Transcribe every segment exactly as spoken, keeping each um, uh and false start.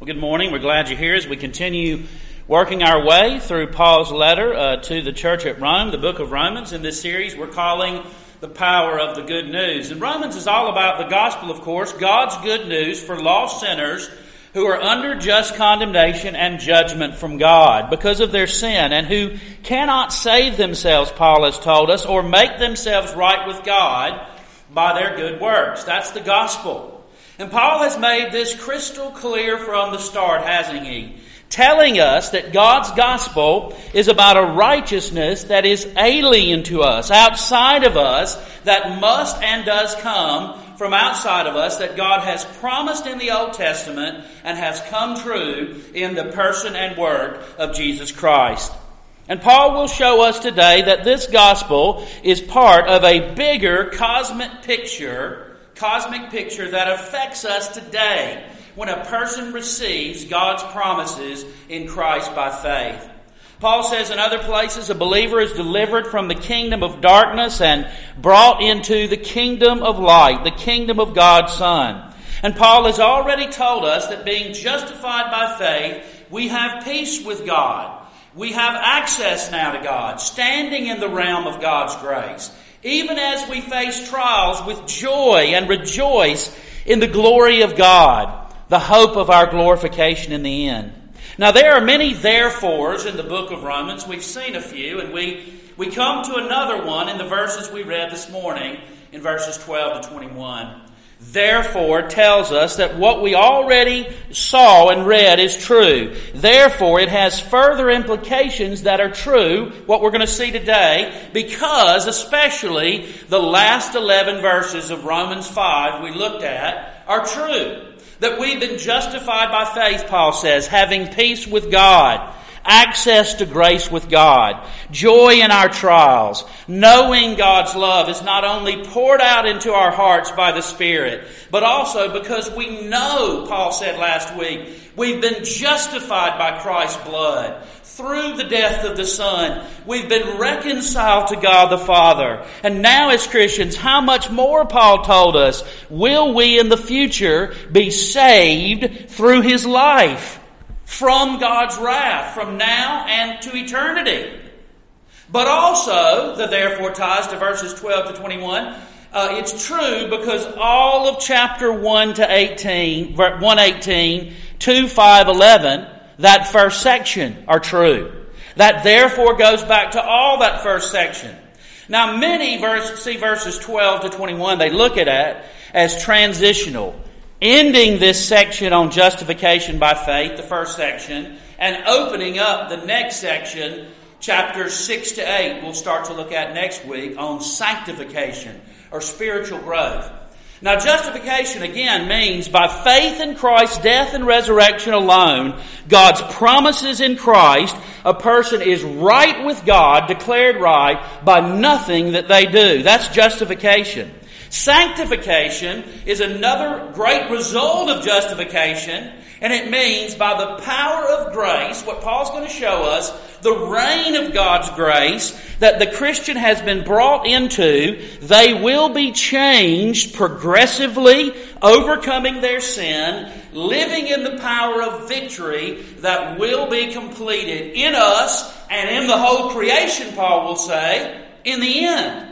Well, good morning. We're glad you're here as we continue working our way through Paul's letter uh, to the church at Rome, the book of Romans. In this series, we're calling the power of the good news. And Romans is all about the gospel, of course, God's good news for lost sinners who are under just condemnation and judgment from God because of their sin and who cannot save themselves, Paul has told us, or make themselves right with God by their good works. That's the gospel. And Paul has made this crystal clear from the start, hasn't he? Telling us that God's gospel is about a righteousness that is alien to us, outside of us, that must and does come from outside of us, that God has promised in the Old Testament and has come true in the person and work of Jesus Christ. And Paul will show us today that this gospel is part of a bigger cosmic picture Cosmic picture that affects us today when a person receives God's promises in Christ by faith. Paul says in other places a believer is delivered from the kingdom of darkness and brought into the kingdom of light, the kingdom of God's Son. And Paul has already told us that being justified by faith, we have peace with God. We have access now to God, standing in the realm of God's grace, even as we face trials with joy and rejoice in the glory of God, the hope of our glorification in the end. Now there are many therefores in the book of Romans. We've seen a few, and we, we come to another one in the verses we read this morning in verses twelve to twenty-one. Therefore tells us that what we already saw and read is true. Therefore, it has further implications that are true, what we're going to see today, because especially the last eleven verses of Romans five we looked at are true. That we've been justified by faith, Paul says, having peace with God, access to grace with God, joy in our trials, knowing God's love is not only poured out into our hearts by the Spirit, but also because we know, Paul said last week, we've been justified by Christ's blood. Through the death of the Son, we've been reconciled to God the Father. And now as Christians, how much more, Paul told us, will we in the future be saved through His life? From God's wrath, from now and to eternity. But also, the therefore ties to verses twelve to twenty-one, uh, it's true because all of chapter one to eighteen, one eighteen, two, five, eleven, that first section are true. That therefore goes back to all that first section. Now many verse, see verses twelve to twenty-one, they look at it as transitional. Ending this section on justification by faith, the first section, and opening up the next section, chapters six to eight, we'll start to look at next week on sanctification or spiritual growth. Now, justification again means by faith in Christ's death and resurrection alone, God's promises in Christ, a person is right with God, declared right by nothing that they do. That's justification. Sanctification is another great result of justification, and it means by the power of grace, what Paul's going to show us, the reign of God's grace that the Christian has been brought into, they will be changed progressively, overcoming their sin, living in the power of victory that will be completed in us and in the whole creation, Paul will say, in the end.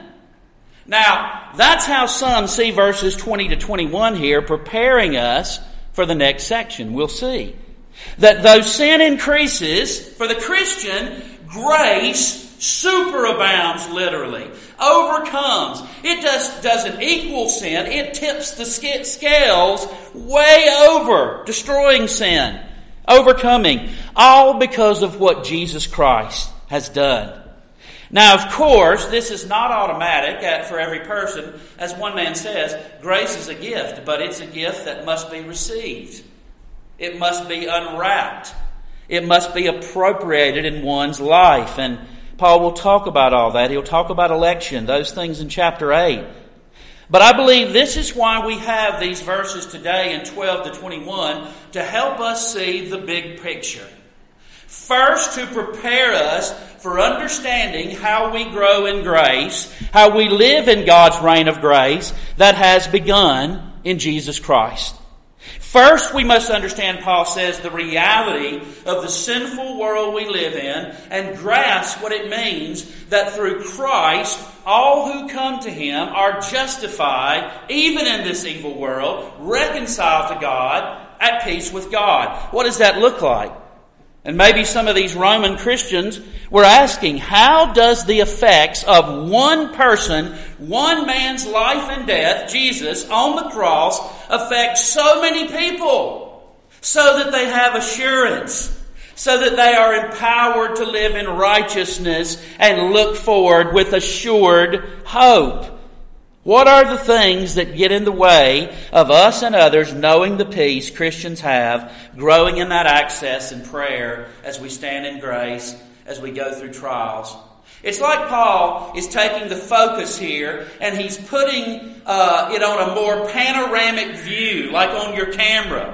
Now, that's how some see verses twenty to twenty-one here, preparing us for the next section. We'll see that though sin increases, for the Christian, grace superabounds literally, overcomes. It does, doesn't equal sin. It tips the scales way over, destroying sin, overcoming, all because of what Jesus Christ has done. Now, of course, this is not automatic for every person. As one man says, grace is a gift, but it's a gift that must be received. It must be unwrapped. It must be appropriated in one's life. And Paul will talk about all that. He'll talk about election, those things in chapter eight. But I believe this is why we have these verses today in twelve to twenty-one to help us see the big picture. First, to prepare us for understanding how we grow in grace, how we live in God's reign of grace that has begun in Jesus Christ. First, we must understand, Paul says, the reality of the sinful world we live in and grasp what it means that through Christ, all who come to Him are justified, even in this evil world, reconciled to God, at peace with God. What does that look like? And maybe some of these Roman Christians were asking, how does the effects of one person, one man's life and death, Jesus, on the cross, affect so many people so that they have assurance, so that they are empowered to live in righteousness and look forward with assured hope? What are the things that get in the way of us and others knowing the peace Christians have, growing in that access and prayer as we stand in grace, as we go through trials? It's like Paul is taking the focus here and he's putting uh, it on a more panoramic view, like on your camera.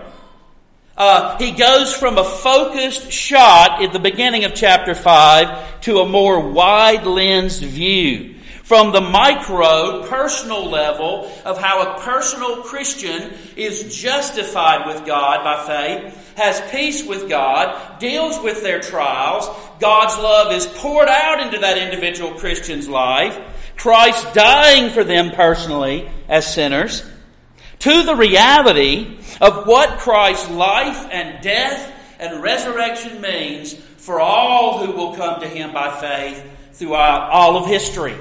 Uh, he goes from a focused shot at the beginning of chapter five to a more wide-lensed view. From the micro, personal level of how a personal Christian is justified with God by faith, has peace with God, deals with their trials, God's love is poured out into that individual Christian's life, Christ dying for them personally as sinners, to the reality of what Christ's life and death and resurrection means for all who will come to Him by faith throughout all of history.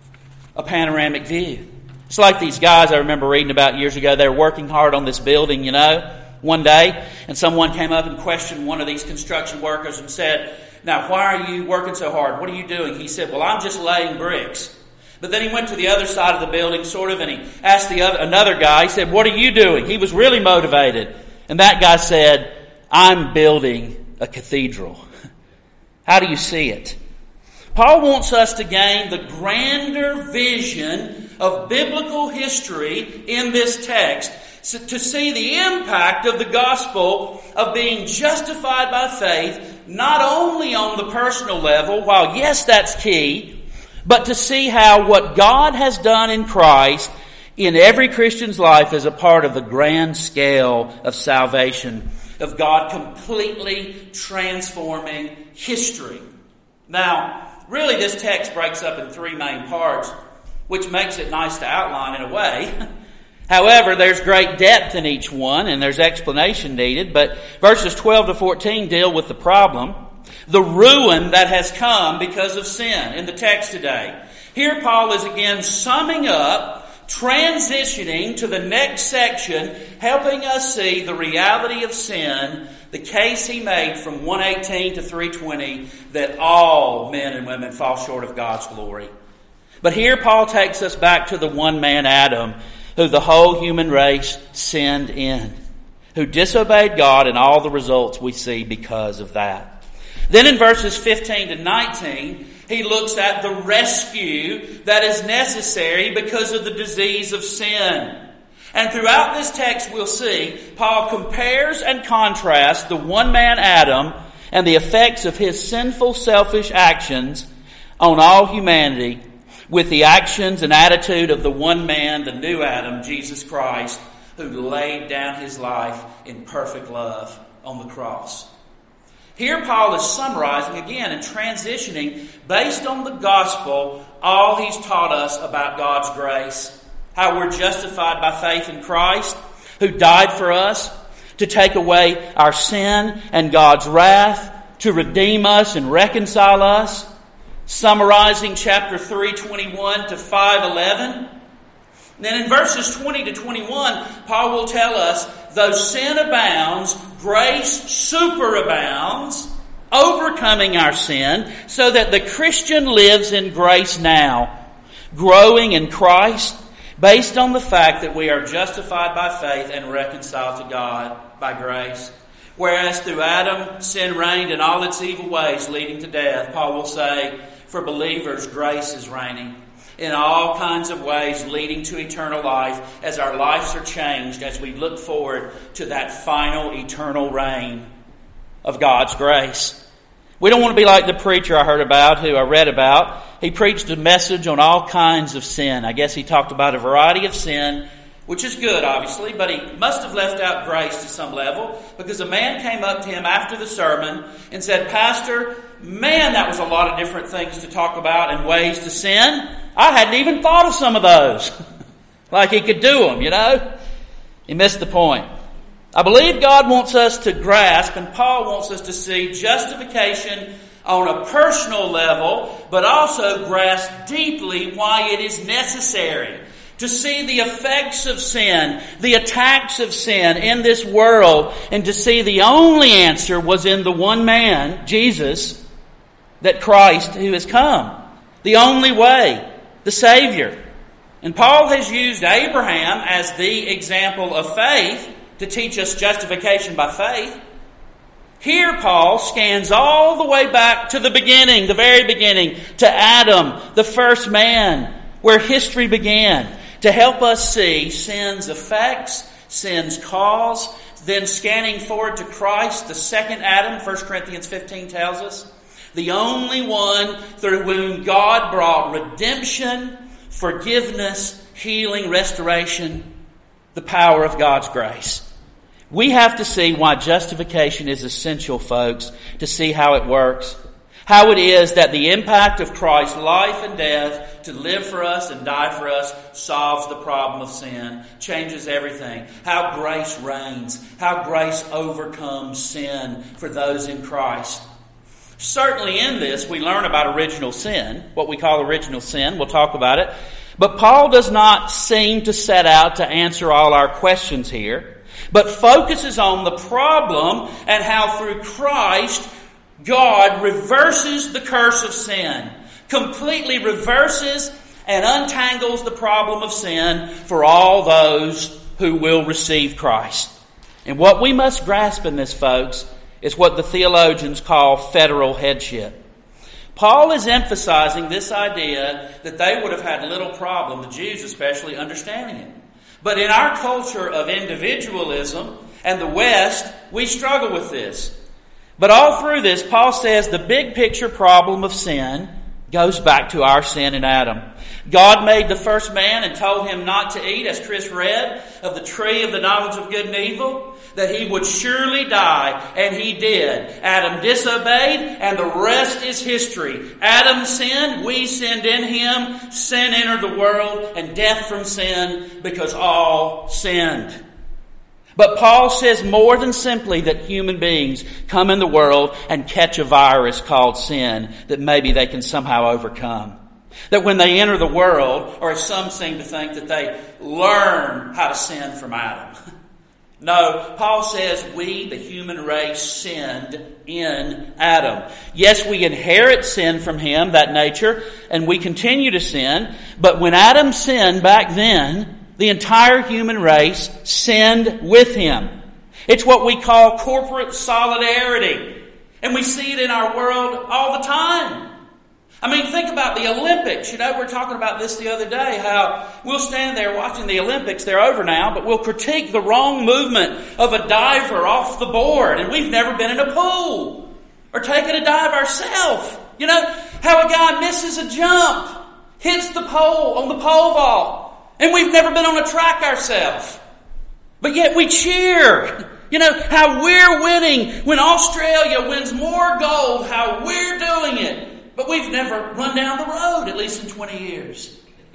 A panoramic view. It's like these guys I remember reading about years ago. They were working hard on this building, you know, one day, and someone came up and questioned one of these construction workers and said, "Now, why are you working so hard? What are you doing?" He said, "Well, I'm just laying bricks." But then he went to the other side of the building, sort of, and he asked the other, another guy, he said, "What are you doing?" He was really motivated. And that guy said, "I'm building a cathedral." How do you see it? Paul wants us to gain the grander vision of biblical history in this text, to see the impact of the gospel of being justified by faith, not only on the personal level, while yes, that's key, but to see how what God has done in Christ in every Christian's life is a part of the grand scale of salvation, of God completely transforming history. Now, really, this text breaks up in three main parts, which makes it nice to outline in a way. However, there's great depth in each one, and there's explanation needed. But verses twelve to fourteen deal with the problem, the ruin that has come because of sin in the text today. Here Paul is again summing up, transitioning to the next section, helping us see the reality of sin, the case he made from one eighteen to three twenty that all men and women fall short of God's glory. But here Paul takes us back to the one man Adam, who the whole human race sinned in, who disobeyed God and all the results we see because of that. Then in verses fifteen to nineteen, he looks at the rescue that is necessary because of the disease of sin. And throughout this text we'll see Paul compares and contrasts the one man Adam and the effects of his sinful, selfish actions on all humanity with the actions and attitude of the one man, the new Adam, Jesus Christ, who laid down his life in perfect love on the cross. Here Paul is summarizing again and transitioning based on the gospel all he's taught us about God's grace. How we're justified by faith in Christ, who died for us to take away our sin and God's wrath, to redeem us and reconcile us. Summarizing chapter three twenty-one to five eleven. Then in verses twenty to twenty-one, Paul will tell us, though sin abounds, grace superabounds, overcoming our sin, so that the Christian lives in grace now, growing in Christ, based on the fact that we are justified by faith and reconciled to God by grace. Whereas through Adam, sin reigned in all its evil ways, leading to death. Paul will say, for believers, grace is reigning in all kinds of ways, leading to eternal life as our lives are changed, as we look forward to that final eternal reign of God's grace. We don't want to be like the preacher I heard about, who I read about. He preached a message on all kinds of sin. I guess he talked about a variety of sin which is good, obviously, but he must have left out grace to some level, because a man came up to him after the sermon and said, "Pastor, man, that was a lot of different things to talk about and ways to sin. I hadn't even thought of some of those." Like he could do them, you know? He missed the point. I believe God wants us to grasp, and Paul wants us to see justification on a personal level, but also grasp deeply why it is necessary to see the effects of sin, the attacks of sin in this world, and to see the only answer was in the one man, Jesus, that Christ who has come. The only way, the Savior. And Paul has used Abraham as the example of faith to teach us justification by faith. Here Paul scans all the way back to the beginning, the very beginning, to Adam, the first man, where history began, to help us see sin's effects, sin's cause, then scanning forward to Christ, the second Adam, First Corinthians fifteen tells us, the only one through whom God brought redemption, forgiveness, healing, restoration, the power of God's grace. We have to see why justification is essential, folks, to see how it works. How it is that the impact of Christ's life and death to live for us and die for us solves the problem of sin, changes everything. How grace reigns, how grace overcomes sin for those in Christ. Certainly in this, we learn about original sin, what we call original sin. We'll talk about it. But Paul does not seem to set out to answer all our questions here, but focuses on the problem and how through Christ, God reverses the curse of sin, completely reverses and untangles the problem of sin for all those who will receive Christ. And what we must grasp in this, folks, is what the theologians call federal headship. Paul is emphasizing this idea that they would have had little problem, the Jews especially, understanding it. But in our culture of individualism and the West, we struggle with this. But all through this, Paul says the big picture problem of sin goes back to our sin in Adam. God made the first man and told him not to eat, as Chris read, of the tree of the knowledge of good and evil, that he would surely die, and he did. Adam disobeyed, and the rest is history. Adam sinned, we sinned in him, sin entered the world, and death from sin, because all sinned. But Paul says more than simply that human beings come in the world and catch a virus called sin that maybe they can somehow overcome. That when they enter the world, or as some seem to think, that they learn how to sin from Adam. No, Paul says we, the human race, sinned in Adam. Yes, we inherit sin from him, that nature, and we continue to sin. But when Adam sinned back then, the entire human race sinned with him. It's what we call corporate solidarity. And we see it in our world all the time. I mean, think about the Olympics. You know, we were talking about this the other day, how we'll stand there watching the Olympics. They're over now, but we'll critique the wrong movement of a diver off the board. And we've never been in a pool or taken a dive ourselves. You know, how a guy misses a jump, hits the pole on the pole vault. And we've never been on a track ourselves. But yet we cheer. You know, how we're winning when Australia wins more gold, how we're doing it. But we've never run down the road, at least in twenty years.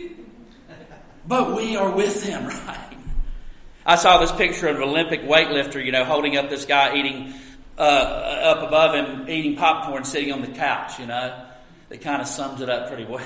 But we are with them, right? I saw this picture of an Olympic weightlifter, you know, holding up this guy eating, uh, up above him, eating popcorn, sitting on the couch, you know. It kind of sums it up pretty well.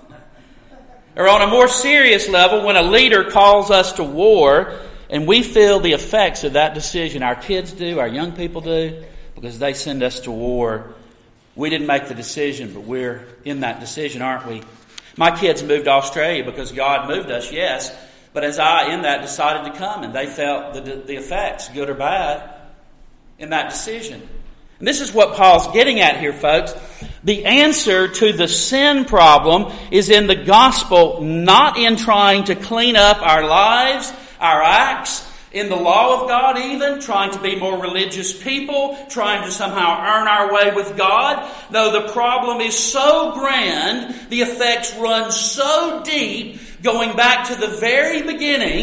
Or on a more serious level, when a leader calls us to war and we feel the effects of that decision, our kids do, our young people do, because they send us to war. We didn't make the decision, but we're in that decision, aren't we? My kids moved to Australia because God moved us, yes, but as I, in that, decided to come, and they felt the, the effects, good or bad, in that decision. And this is what Paul's getting at here, folks. The answer to the sin problem is in the gospel, not in trying to clean up our lives, our acts, in the law of God even, trying to be more religious people, trying to somehow earn our way with God. No, the problem is so grand, the effects run so deep, going back to the very beginning,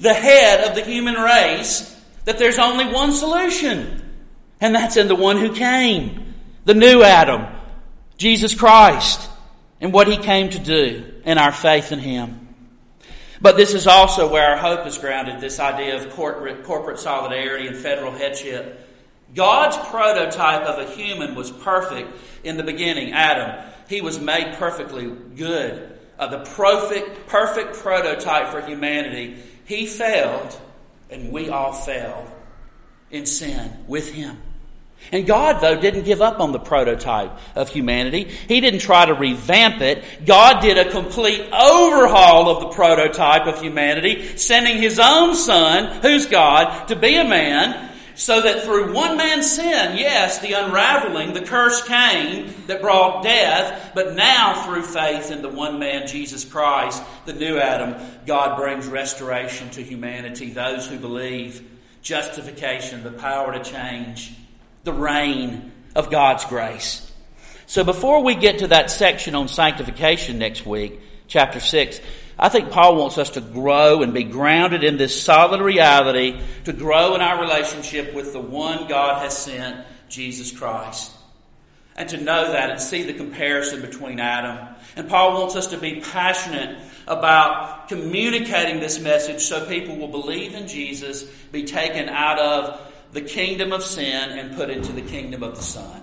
the head of the human race, that there's only one solution. And that's in the one who came, the new Adam, Jesus Christ, and what He came to do in our faith in Him. But this is also where our hope is grounded, this idea of corporate, corporate solidarity and federal headship. God's prototype of a human was perfect in the beginning, Adam. He was made perfectly good. Uh, the perfect, perfect prototype for humanity. He failed, and we all failed in sin with Him. And God, though, didn't give up on the prototype of humanity. He didn't try to revamp it. God did a complete overhaul of the prototype of humanity, sending His own Son, who's God, to be a man, so that through one man's sin, yes, the unraveling, the curse came that brought death, but now through faith in the one man, Jesus Christ, the new Adam, God brings restoration to humanity, those who believe, justification, the power to change, the reign of God's grace. So before we get to that section on sanctification next week, chapter six, I think Paul wants us to grow and be grounded in this solid reality, to grow in our relationship with the one God has sent, Jesus Christ. And to know that and see the comparison between Adam. And Paul wants us to be passionate about communicating this message so people will believe in Jesus, be taken out of the kingdom of sin and put into the kingdom of the Son.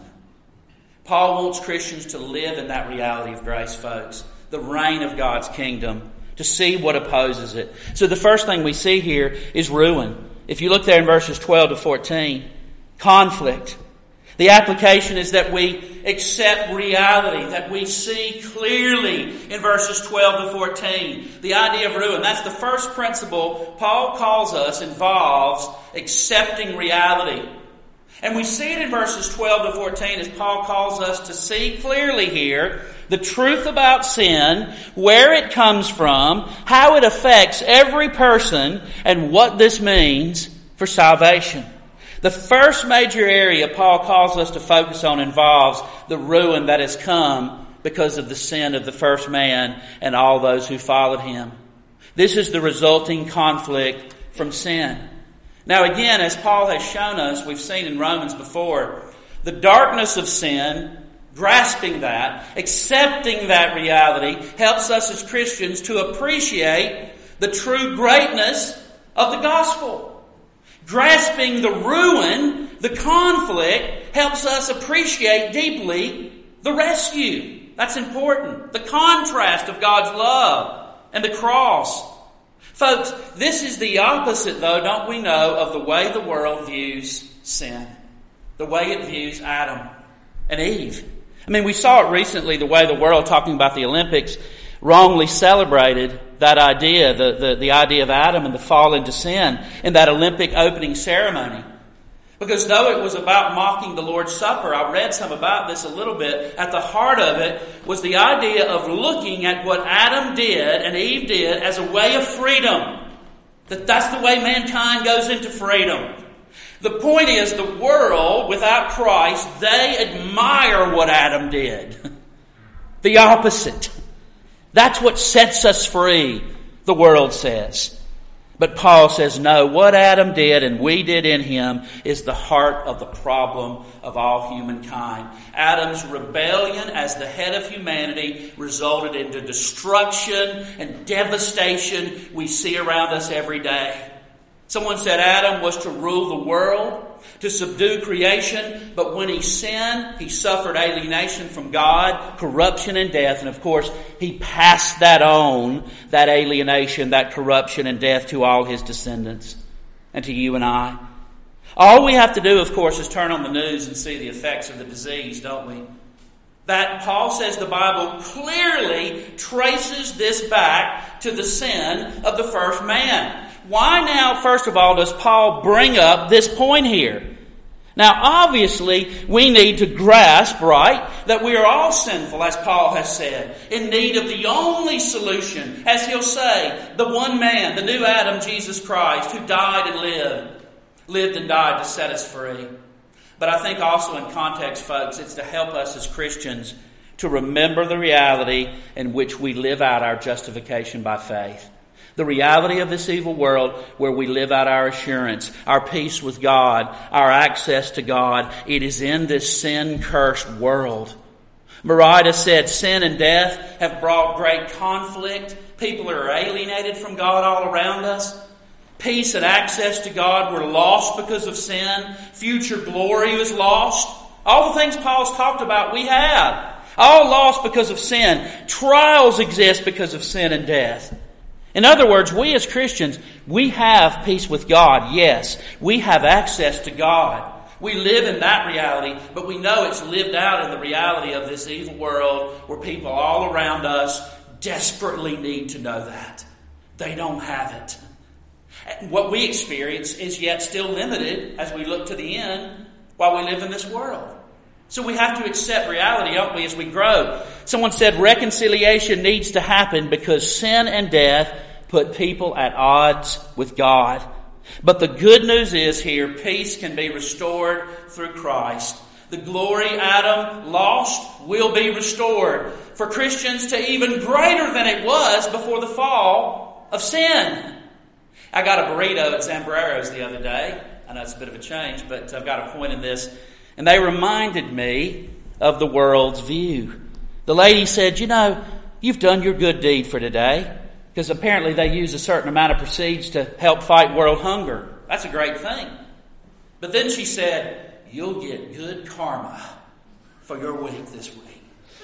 Paul wants Christians to live in that reality of grace, folks. The reign of God's kingdom, to see what opposes it. So the first thing we see here is ruin. If you look there in verses twelve to fourteen, conflict. The application is that we accept reality, that we see clearly in verses twelve to fourteen. The idea of ruin. That's the first principle Paul calls us involves accepting reality. And we see it in verses twelve to fourteen as Paul calls us to see clearly here the truth about sin, where it comes from, how it affects every person, and what this means for salvation. The first major area Paul calls us to focus on involves the ruin that has come because of the sin of the first man and all those who followed him. This is the resulting conflict from sin. Now again, as Paul has shown us, we've seen in Romans before, the darkness of sin, grasping that, accepting that reality, helps us as Christians to appreciate the true greatness of the gospel. Grasping the ruin, the conflict, helps us appreciate deeply the rescue. That's important. The contrast of God's love and the cross. Folks, this is the opposite, though, don't we know, of the way the world views sin. The way it views Adam and Eve. I mean, we saw it recently, the way the world, talking about the Olympics, wrongly celebrated that idea, the, the, the idea of Adam and the fall into sin in that Olympic opening ceremony. Because though it was about mocking the Lord's Supper, I read some about this a little bit, at the heart of it was the idea of looking at what Adam did and Eve did as a way of freedom. That that's the way mankind goes into freedom. The point is, the world, without Christ, they admire what Adam did. The opposite. That's what sets us free, the world says. But Paul says, no, what Adam did and we did in him is the heart of the problem of all humankind. Adam's rebellion as the head of humanity resulted into destruction and devastation we see around us every day. Someone said Adam was to rule the world, to subdue creation, but when he sinned, he suffered alienation from God, corruption and death, and of course, he passed that on, that alienation, that corruption and death to all his descendants and to you and I. All we have to do, of course, is turn on the news and see the effects of the disease, don't we? That, Paul says, the Bible clearly traces this back to the sin of the first man. Why now, first of all, does Paul bring up this point here? Now, obviously, we need to grasp, right, that we are all sinful, as Paul has said, in need of the only solution, as he'll say, the one man, the new Adam, Jesus Christ, who died and lived, lived and died to set us free. But I think also in context, folks, it's to help us as Christians to remember the reality in which we live out our justification by faith. The reality of this evil world where we live out our assurance, our peace with God, our access to God, it is in this sin-cursed world. Merida said, sin and death have brought great conflict. People are alienated from God all around us. Peace and access to God were lost because of sin. Future glory was lost. All the things Paul's talked about, we have. All lost because of sin. Trials exist because of sin and death. In other words, we as Christians, we have peace with God, yes. We have access to God. We live in that reality, but we know it's lived out in the reality of this evil world where people all around us desperately need to know that. They don't have it. What we experience is yet still limited as we look to the end while we live in this world. So we have to accept reality, don't we, as we grow. Someone said reconciliation needs to happen because sin and death put people at odds with God. But the good news is here, peace can be restored through Christ. The glory Adam lost will be restored for Christians to even greater than it was before the fall of sin. I got a burrito at Zambreros the other day. I know it's a bit of a change, but I've got a point in this. And they reminded me of the world's view. The lady said, you know, you've done your good deed for today. Because apparently they use a certain amount of proceeds to help fight world hunger. That's a great thing. But then she said, you'll get good karma for your week this week.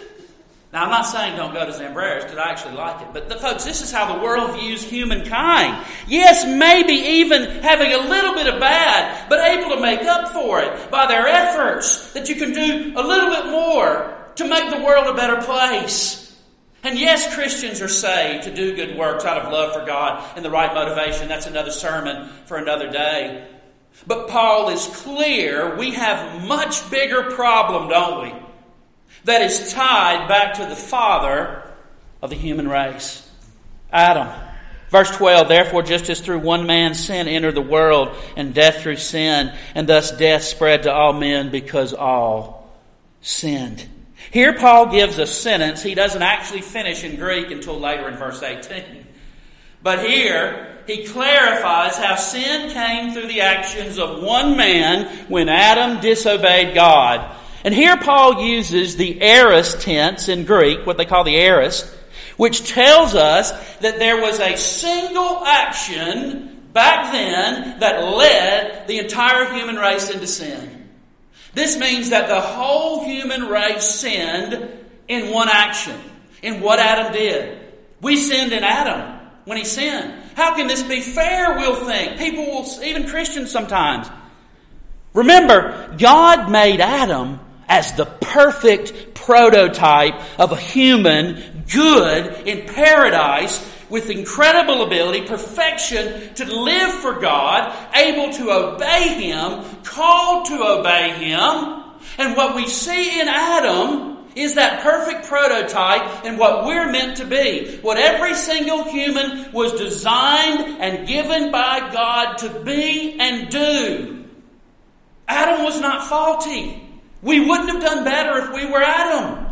Now, I'm not saying don't go to Zambreros because I actually like it. But the, folks, this is how the world views humankind. Yes, maybe even having a little bit of bad, but able to make up for it by their efforts. That you can do a little bit more to make the world a better place. And yes, Christians are saved to do good works out of love for God and the right motivation. That's another sermon for another day. But Paul is clear we have a much bigger problem, don't we? That is tied back to the father of the human race, Adam. Verse twelve, therefore just as through one man's sin entered the world, and death through sin, and thus death spread to all men because all sinned. Here Paul gives a sentence he doesn't actually finish in Greek until later in verse eighteen. But here he clarifies how sin came through the actions of one man when Adam disobeyed God. And here Paul uses the aorist tense in Greek, what they call the aorist, which tells us that there was a single action back then that led the entire human race into sin. This means that the whole human race sinned in one action, in what Adam did. We sinned in Adam when he sinned. How can this be fair, we'll think. People will, even Christians sometimes. Remember, God made Adam as the perfect prototype of a human, good, in paradise, with incredible ability, perfection, to live for God, able to obey Him, called to obey Him. And what we see in Adam is that perfect prototype and what we're meant to be. What every single human was designed and given by God to be and do. Adam was not faulty. We wouldn't have done better if we were Adam.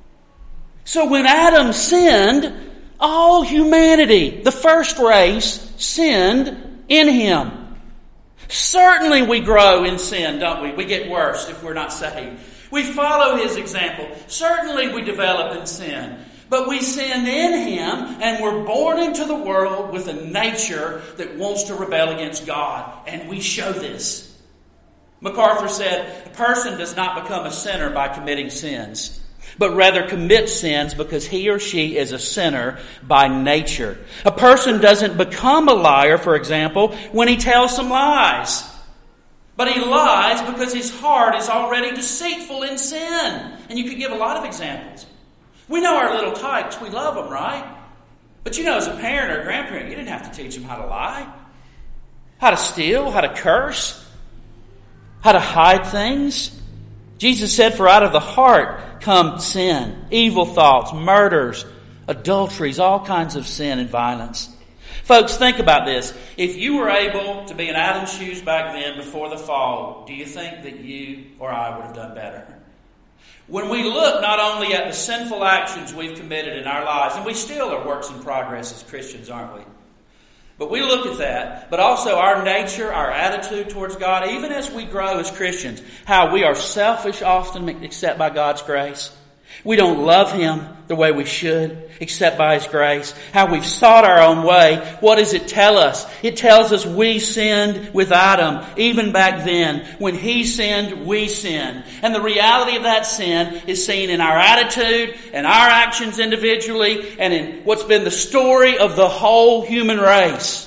So when Adam sinned, all humanity, the first race, sinned in him. Certainly we grow in sin, don't we? We get worse if we're not saved. We follow his example. Certainly we develop in sin. But we sinned in him and we're born into the world with a nature that wants to rebel against God. And we show this. MacArthur said, a person does not become a sinner by committing sins, but rather commits sins because he or she is a sinner by nature. A person doesn't become a liar, for example, when he tells some lies. But he lies because his heart is already deceitful in sin. And you could give a lot of examples. We know our little tykes. We love them, right? But you know, as a parent or a grandparent, you didn't have to teach them how to lie, how to steal, how to curse, how to hide things. Jesus said, for out of the heart come sin, evil thoughts, murders, adulteries, all kinds of sin and violence. Folks, think about this. If you were able to be in Adam's shoes back then before the fall, do you think that you or I would have done better? When we look not only at the sinful actions we've committed in our lives, and we still are works in progress as Christians, aren't we? But we look at that, but also our nature, our attitude towards God, even as we grow as Christians, how we are selfish often except by God's grace. We don't love Him the way we should, except by His grace. How we've sought our own way. What does it tell us? It tells us we sinned with Adam, even back then. When he sinned, we sinned. And the reality of that sin is seen in our attitude and our actions individually and in what's been the story of the whole human race.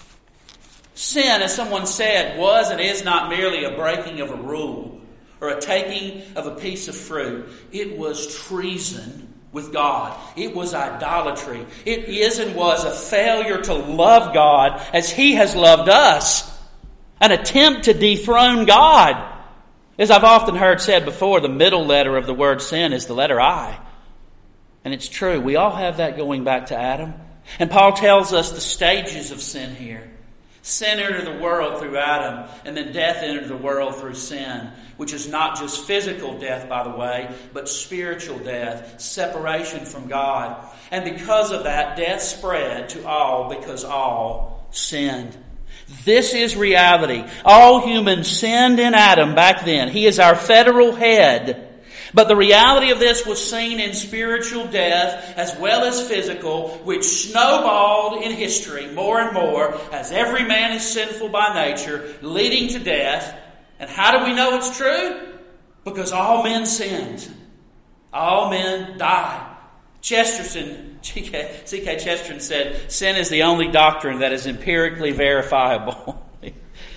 Sin, as someone said, was and is not merely a breaking of a rule or a taking of a piece of fruit. It was treason with God. It was idolatry. It is and was a failure to love God as He has loved us. An attempt to dethrone God. As I've often heard said before, the middle letter of the word sin is the letter I. And it's true. We all have that going back to Adam. And Paul tells us the stages of sin here. Sin entered the world through Adam, and then death entered the world through sin, which is not just physical death, by the way, but spiritual death, separation from God. And because of that, death spread to all because all sinned. This is reality. All humans sinned in Adam back then. He is our federal head. But the reality of this was seen in spiritual death as well as physical, which snowballed in history more and more as every man is sinful by nature, leading to death. And how do we know it's true? Because all men sinned. All men die. Chesterton, C K Chesterton said, sin is the only doctrine that is empirically verifiable. There's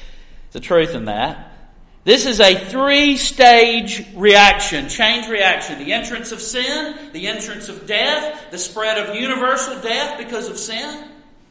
a truth in that. This is a three-stage reaction, change reaction. The entrance of sin, the entrance of death, the spread of universal death because of sin.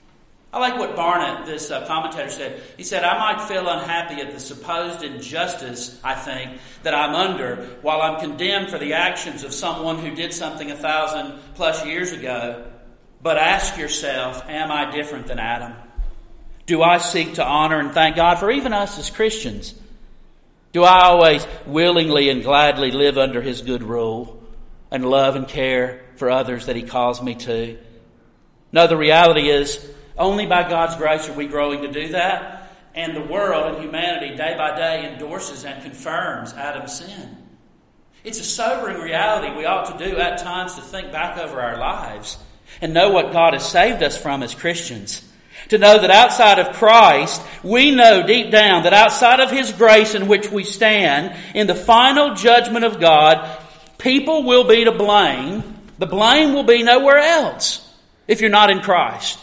I like what Barnett, this uh, commentator, said. He said, I might feel unhappy at the supposed injustice, I think, that I'm under while I'm condemned for the actions of someone who did something a thousand plus years ago. But ask yourself, am I different than Adam? Do I seek to honor and thank God for even us as Christians? Do I always willingly and gladly live under His good rule and love and care for others that He calls me to? No, the reality is only by God's grace are we growing to do that. And the world and humanity day by day endorses and confirms Adam's sin. It's a sobering reality we ought to do at times to think back over our lives and know what God has saved us from as Christians. To know that outside of Christ, we know deep down that outside of His grace in which we stand, in the final judgment of God, people will be to blame. The blame will be nowhere else if you're not in Christ.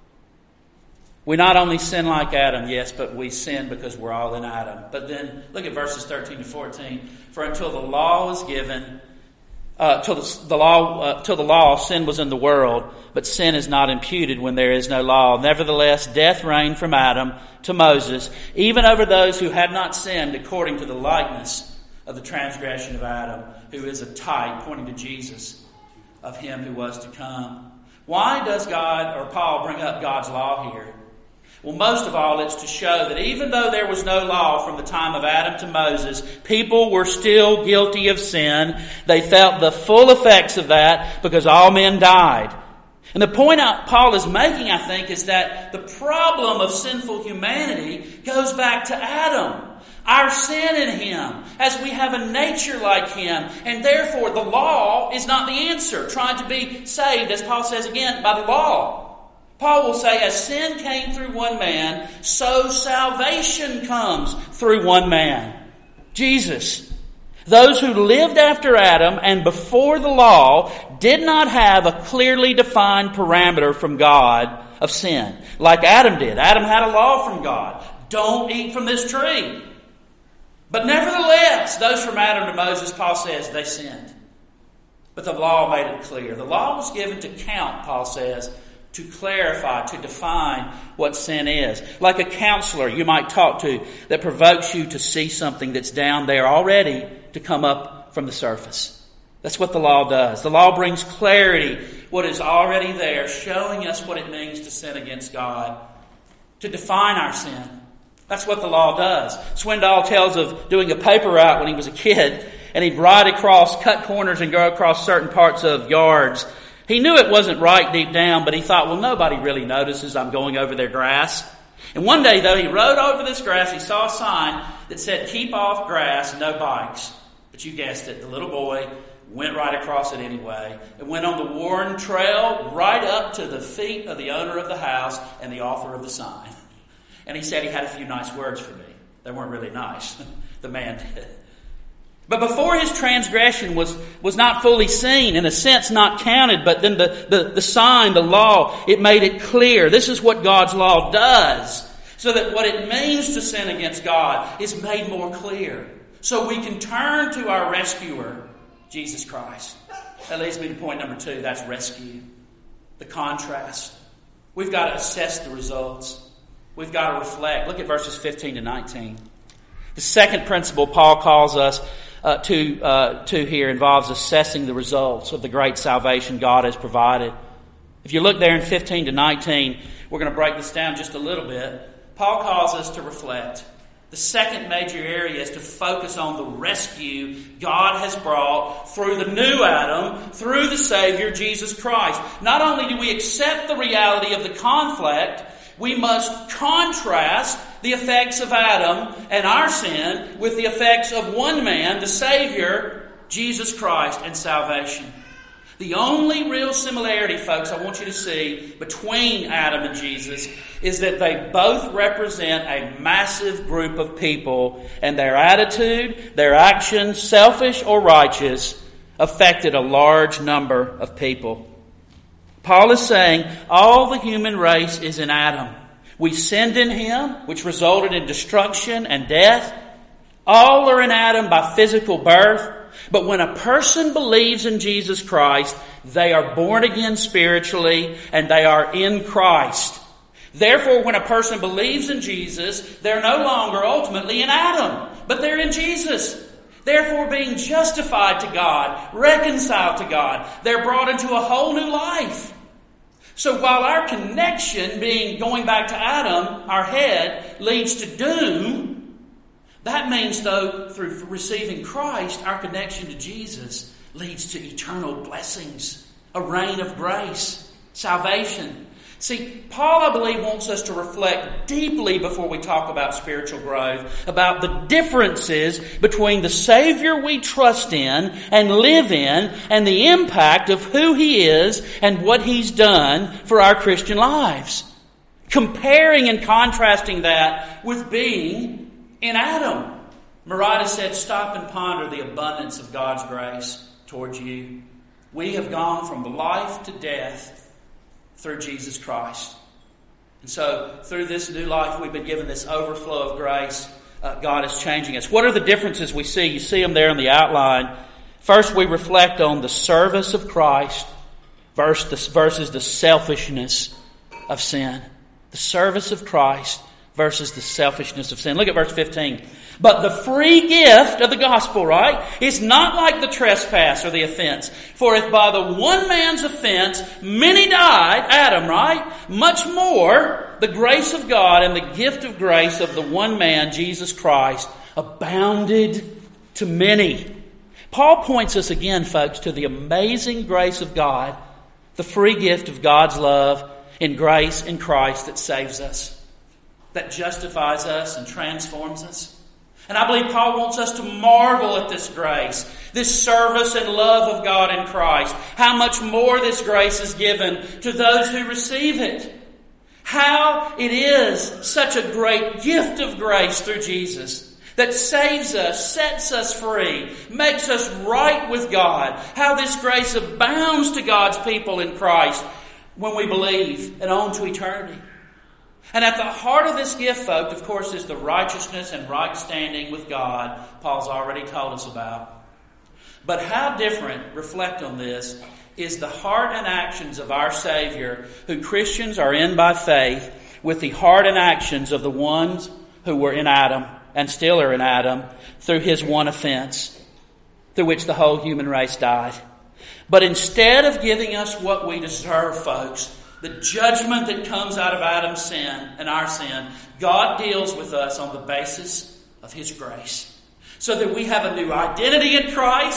We not only sin like Adam, yes, but we sin because we're all in Adam. But then look at verses thirteen to fourteen. For until the law was given, Uh, till the, the law, uh, till the law, sin was in the world, but sin is not imputed when there is no law. Nevertheless, death reigned from Adam to Moses, even over those who had not sinned, according to the likeness of the transgression of Adam, who is a type pointing to Jesus, of Him who was to come. Why does God or Paul bring up God's law here? Well, most of all, it's to show that even though there was no law from the time of Adam to Moses, people were still guilty of sin. They felt the full effects of that because all men died. And the point Paul is making, I think, is that the problem of sinful humanity goes back to Adam. Our sin in him, as we have a nature like him, and therefore the law is not the answer. Trying to be saved, as Paul says again, by the law. Paul will say, as sin came through one man, so salvation comes through one man, Jesus. Those who lived after Adam and before the law did not have a clearly defined parameter from God of sin, like Adam did. Adam had a law from God. Don't eat from this tree. But nevertheless, those from Adam to Moses, Paul says, they sinned. But the law made it clear. The law was given to count, Paul says, to clarify, to define what sin is. Like a counselor you might talk to that provokes you to see something that's down there already to come up from the surface. That's what the law does. The law brings clarity, what is already there, showing us what it means to sin against God, to define our sin. That's what the law does. Swindoll tells of doing a paper route when he was a kid, and he'd ride across, cut corners and go across certain parts of yards He knew it wasn't right deep down, but he thought, well, nobody really notices I'm going over their grass. And one day, though, he rode over this grass. He saw a sign that said, keep off grass, no bikes. But you guessed it, the little boy went right across it anyway and went on the worn trail right up to the feet of the owner of the house and the author of the sign. And he said he had a few nice words for me. They weren't really nice. The man did. But before his transgression was, was not fully seen, in a sense not counted, but then the, the, the sign, the law, it made it clear. This is what God's law does. So that what it means to sin against God is made more clear. So we can turn to our rescuer, Jesus Christ. That leads me to point number two. That's rescue. The contrast. We've got to assess the results. We've got to reflect. Look at verses fifteen to nineteen. The second principle Paul calls us uh, to, uh, to here involves assessing the results of the great salvation God has provided. If you look there in fifteen to nineteen, we're going to break this down just a little bit. Paul calls us to reflect. The second major area is to focus on the rescue God has brought through the new Adam, through the Savior, Jesus Christ. Not only do we accept the reality of the conflict, we must contrast the effects of Adam and our sin with the effects of one man, the Savior, Jesus Christ, and salvation. The only real similarity, folks, I want you to see between Adam and Jesus is that they both represent a massive group of people, and their attitude, their actions, selfish or righteous, affected a large number of people. Paul is saying all the human race is in Adam. We sinned in him, which resulted in destruction and death. All are in Adam by physical birth. But when a person believes in Jesus Christ, they are born again spiritually and they are in Christ. Therefore, when a person believes in Jesus, they're no longer ultimately in Adam, but they're in Jesus. Therefore, being justified to God, reconciled to God, they're brought into a whole new life. So while our connection, being going back to Adam, our head, leads to doom, that means, though, through receiving Christ, our connection to Jesus leads to eternal blessings, a reign of grace, salvation. See, Paul, I believe, wants us to reflect deeply before we talk about spiritual growth, about the differences between the Savior we trust in and live in and the impact of who He is and what He's done for our Christian lives. Comparing and contrasting that with being in Adam. Merida said, stop and ponder the abundance of God's grace towards you. We have gone from life to death through Jesus Christ. And so, through this new life, we've been given this overflow of grace. Uh, God is changing us. What are the differences we see? You see them there in the outline. First, we reflect on the service of Christ versus the selfishness of sin. The service of Christ versus the selfishness of sin. Look at verse fifteen. But the free gift of the gospel, right, is not like the trespass or the offense. For if by the one man's offense many died, Adam, right, much more the grace of God and the gift of grace of the one man, Jesus Christ, abounded to many. Paul points us again, folks, to the amazing grace of God, the free gift of God's love and grace in Christ that saves us, that justifies us and transforms us. And I believe Paul wants us to marvel at this grace, this service and love of God in Christ. How much more this grace is given to those who receive it. How it is such a great gift of grace through Jesus that saves us, sets us free, makes us right with God. How this grace abounds to God's people in Christ when we believe and on to eternity. And at the heart of this gift, folks, of course, is the righteousness and right standing with God Paul's already told us about. But how different, reflect on this, is the heart and actions of our Savior, who Christians are in by faith, with the heart and actions of the ones who were in Adam and still are in Adam through his one offense, through which the whole human race died. But instead of giving us what we deserve, folks, the judgment that comes out of Adam's sin and our sin, God deals with us on the basis of His grace. So that we have a new identity in Christ,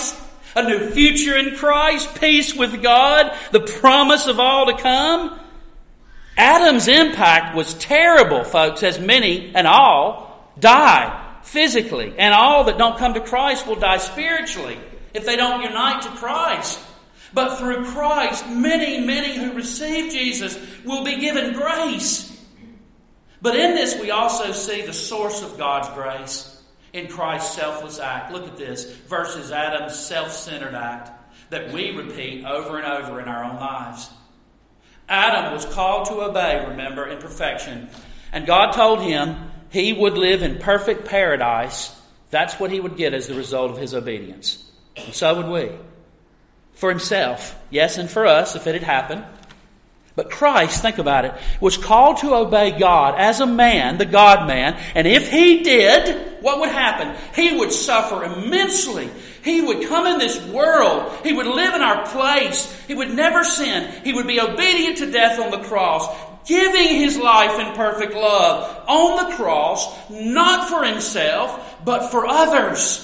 a new future in Christ, peace with God, the promise of all to come. Adam's impact was terrible, folks, as many and all die physically. And all that don't come to Christ will die spiritually if they don't unite to Christ. But through Christ, many, many who receive Jesus will be given grace. But in this we also see the source of God's grace in Christ's selfless act. Look at this, versus Adam's self-centered act that we repeat over and over in our own lives. Adam was called to obey, remember, in perfection. And God told him he would live in perfect paradise. That's what he would get as the result of his obedience. And so would we. For himself, yes, and for us, if it had happened. But Christ, think about it, was called to obey God as a man, the God-man. And if he did, what would happen? He would suffer immensely. He would come in this world. He would live in our place. He would never sin. He would be obedient to death on the cross, giving his life in perfect love on the cross, not for himself, but for others.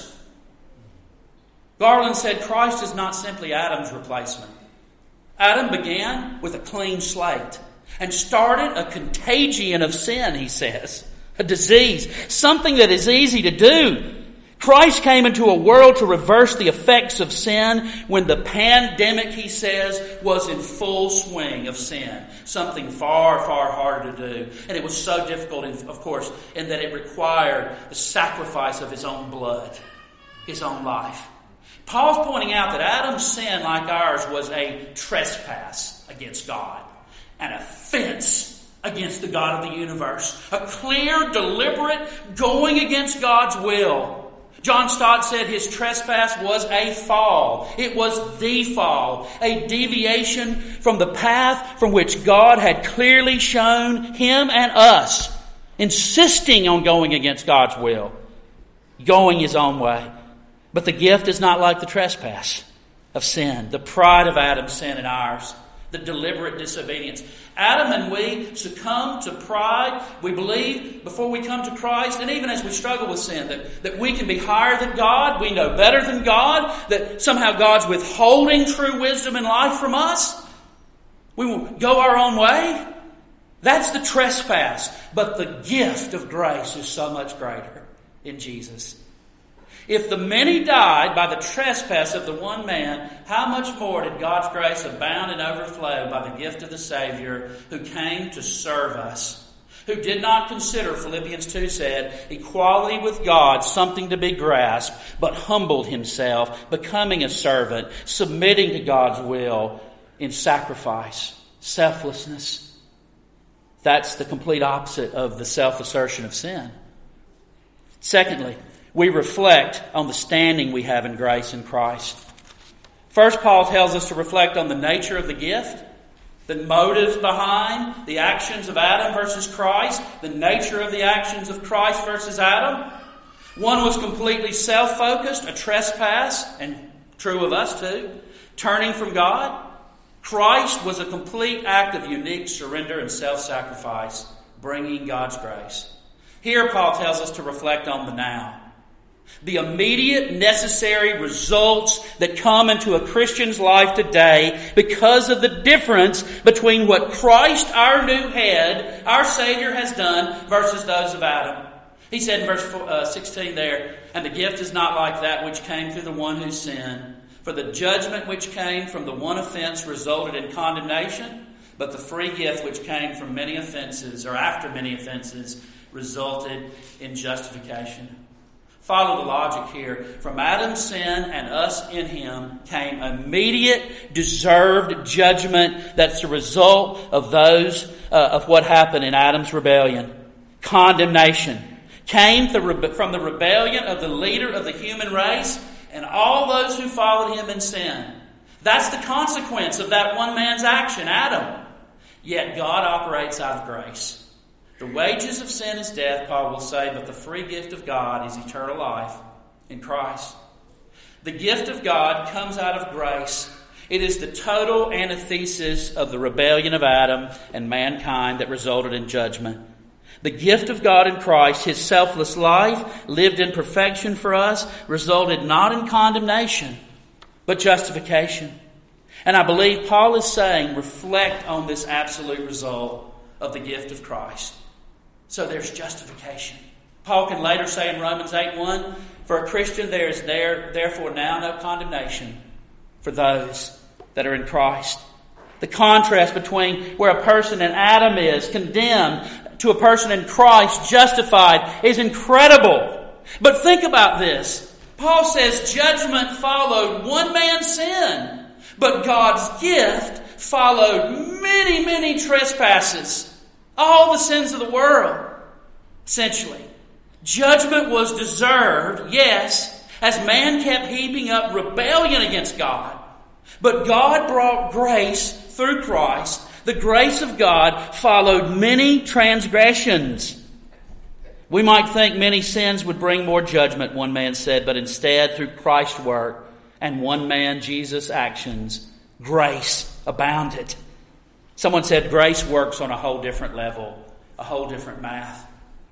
Garland said Christ is not simply Adam's replacement. Adam began with a clean slate and started a contagion of sin, he says. A disease. Something that is easy to do. Christ came into a world to reverse the effects of sin when the pandemic, he says, was in full swing of sin. Something far, far harder to do. And it was so difficult, of course, in that it required the sacrifice of his own blood, his own life. Paul's pointing out that Adam's sin, like ours, was a trespass against God, an offense against the God of the universe, a clear, deliberate going against God's will. John Stott said his trespass was a fall. It was the fall, a deviation from the path from which God had clearly shown him and us, insisting on going against God's will, going his own way. But the gift is not like the trespass of sin, the pride of Adam's sin and ours, the deliberate disobedience. Adam and we succumb to pride. We believe before we come to Christ, and even as we struggle with sin, that, that we can be higher than God, we know better than God, that somehow God's withholding true wisdom and life from us. We will go our own way. That's the trespass. But the gift of grace is so much greater in Jesus. If the many died by the trespass of the one man, how much more did God's grace abound and overflow by the gift of the Savior who came to serve us, who did not consider, Philippians two said, equality with God something to be grasped, but humbled himself, becoming a servant, submitting to God's will in sacrifice, selflessness. That's the complete opposite of the self-assertion of sin. Secondly, we reflect on the standing we have in grace in Christ. First, Paul tells us to reflect on the nature of the gift, the motives behind the actions of Adam versus Christ, the nature of the actions of Christ versus Adam. One was completely self-focused, a trespass, and true of us too, turning from God. Christ was a complete act of unique surrender and self-sacrifice, bringing God's grace. Here, Paul tells us to reflect on the now. The immediate necessary results that come into a Christian's life today because of the difference between what Christ, our new head, our Savior, has done versus those of Adam. He said in verse sixteen there, and the gift is not like that which came through the one who sinned. For the judgment which came from the one offense resulted in condemnation, but the free gift which came from many offenses, or after many offenses, resulted in justification. Follow the logic here. From Adam's sin and us in him came immediate, deserved judgment. That's the result of those uh, of what happened in Adam's rebellion. Condemnation came from the rebellion of the leader of the human race and all those who followed him in sin. That's the consequence of that one man's action, Adam. Yet God operates out of grace. The wages of sin is death, Paul will say, but the free gift of God is eternal life in Christ. The gift of God comes out of grace. It is the total antithesis of the rebellion of Adam and mankind that resulted in judgment. The gift of God in Christ, his selfless life, lived in perfection for us, resulted not in condemnation, but justification. And I believe Paul is saying, reflect on this absolute result of the gift of Christ. So there's justification. Paul can later say in Romans eight one, for a Christian there is there therefore now no condemnation for those that are in Christ. The contrast between where a person in Adam is condemned to a person in Christ justified is incredible. But think about this. Paul says judgment followed one man's sin, but God's gift followed many, many trespasses. All the sins of the world, essentially. Judgment was deserved, yes, as man kept heaping up rebellion against God. But God brought grace through Christ. The grace of God followed many transgressions. We might think many sins would bring more judgment, one man said, but instead, through Christ's work and one man, Jesus' actions, grace abounded. Someone said grace works on a whole different level, a whole different math.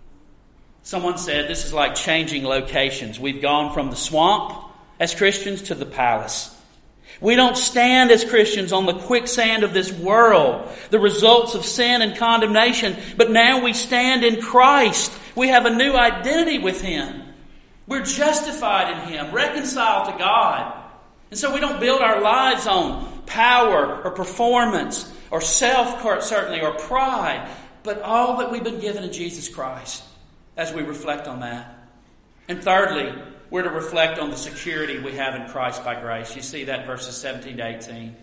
Someone said this is like changing locations. We've gone from the swamp as Christians to the palace. We don't stand as Christians on the quicksand of this world, the results of sin and condemnation, but now we stand in Christ. We have a new identity with Him. We're justified in Him, reconciled to God. And so we don't build our lives on power or performance or self, certainly, or pride, but all that we've been given in Jesus Christ as we reflect on that. And thirdly, we're to reflect on the security we have in Christ by grace. You see that in verses seventeen to eighteen.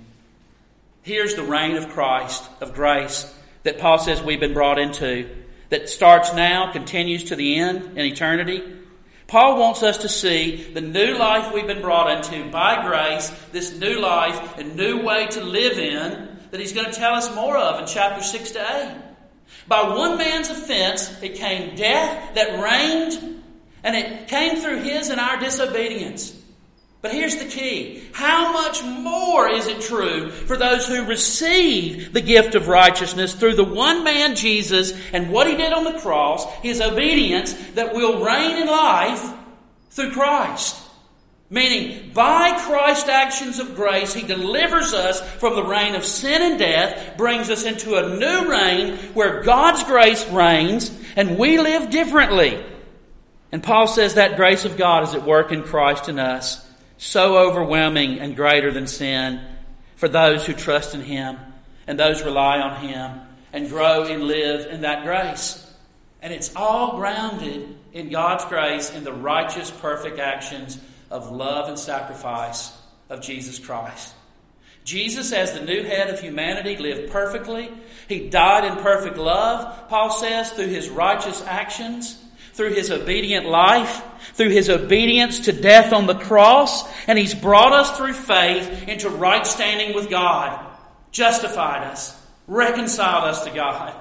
Here's the reign of Christ, of grace, that Paul says we've been brought into, that starts now, continues to the end in eternity. Paul wants us to see the new life we've been brought into by grace, this new life and new way to live in, that he's going to tell us more of in chapter six to eight. By one man's offense, it came death that reigned, and it came through his and our disobedience. But here's the key. How much more is it true for those who receive the gift of righteousness through the one man, Jesus, and what He did on the cross, His obedience, that will reign in life through Christ? Meaning, by Christ's actions of grace, He delivers us from the reign of sin and death, brings us into a new reign where God's grace reigns, and we live differently. And Paul says that grace of God is at work in Christ in us, so overwhelming and greater than sin for those who trust in Him and those who rely on Him and grow and live in that grace. And it's all grounded in God's grace in the righteous, perfect actions of love and sacrifice of Jesus Christ. Jesus, as the new head of humanity, lived perfectly. He died in perfect love, Paul says, through His righteous actions, through His obedient life, through His obedience to death on the cross, and He's brought us through faith into right standing with God, justified us, reconciled us to God.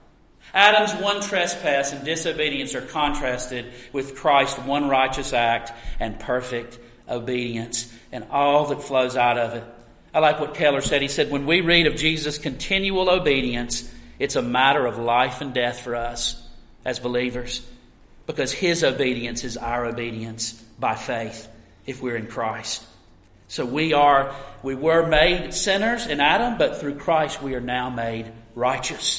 Adam's one trespass and disobedience are contrasted with Christ's one righteous act and perfect obedience and all that flows out of it. I like what Keller said. He said, when we read of Jesus' continual obedience, it's a matter of life and death for us as believers, because His obedience is our obedience by faith if we're in Christ. So we are, we were made sinners in Adam, but through Christ we are now made righteous.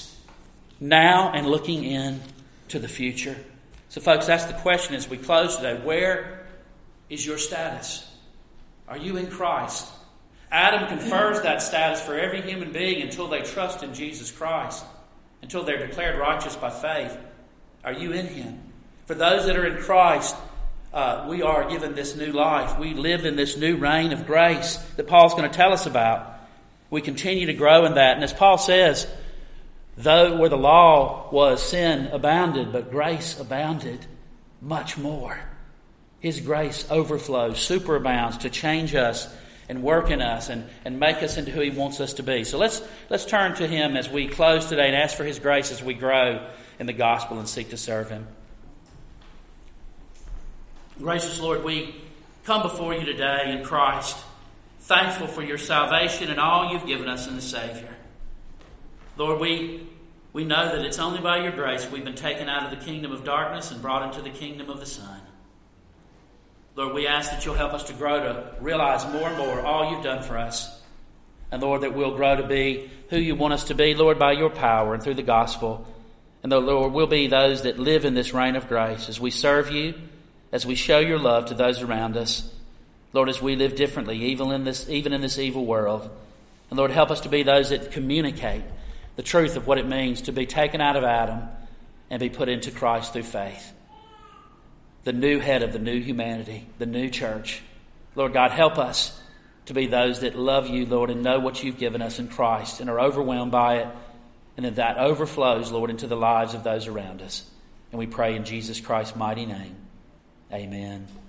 Now and looking in to the future. So folks, that's the question as we close today. Where is your status? Are you in Christ? Adam confers that status for every human being until they trust in Jesus Christ, until they're declared righteous by faith. Are you in Him? For those that are in Christ, uh, we are given this new life. We live in this new reign of grace that Paul's going to tell us about. We continue to grow in that. And as Paul says, though where the law was, sin abounded, but grace abounded much more. His grace overflows, superabounds to change us and work in us and, and make us into who He wants us to be. So let's let's turn to Him as we close today and ask for His grace as we grow in the gospel and seek to serve Him. Gracious Lord, we come before You today in Christ, thankful for Your salvation and all You've given us in the Savior. Lord, we we know that it's only by Your grace we've been taken out of the kingdom of darkness and brought into the kingdom of the Son. Lord, we ask that you'll help us to grow to realize more and more all you've done for us. And Lord, that we'll grow to be who you want us to be, Lord, by your power and through the gospel. And the Lord, we'll be those that live in this reign of grace as we serve you, as we show your love to those around us. Lord, as we live differently, even in this, even in this evil world. And Lord, help us to be those that communicate the truth of what it means to be taken out of Adam and be put into Christ through faith. The new head of the new humanity, the new church. Lord God, help us to be those that love you, Lord, and know what you've given us in Christ and are overwhelmed by it. And that that overflows, Lord, into the lives of those around us. And we pray in Jesus Christ's mighty name. Amen.